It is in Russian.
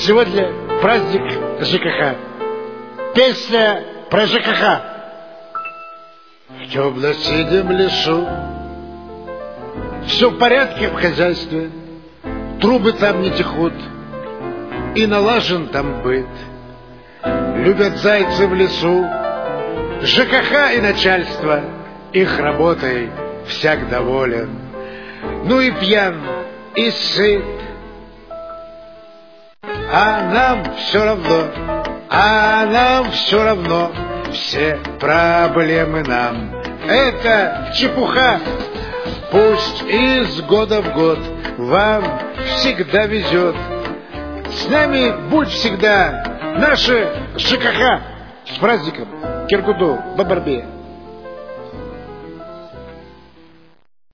Сегодня праздник ЖКХ. Песня про ЖКХ. В темно-синем лесу все в порядке в хозяйстве, трубы там не текут, и налажен там быт. Любят зайцы в лесу, ЖКХ и начальство, их работой всяк доволен. Ну и пьян, и сыт, а нам все равно, все проблемы нам это чепуха. Пусть из года в год вам всегда везет, с нами будь всегда наше ЖКХ. С праздником! Киргуду, Бабарбе!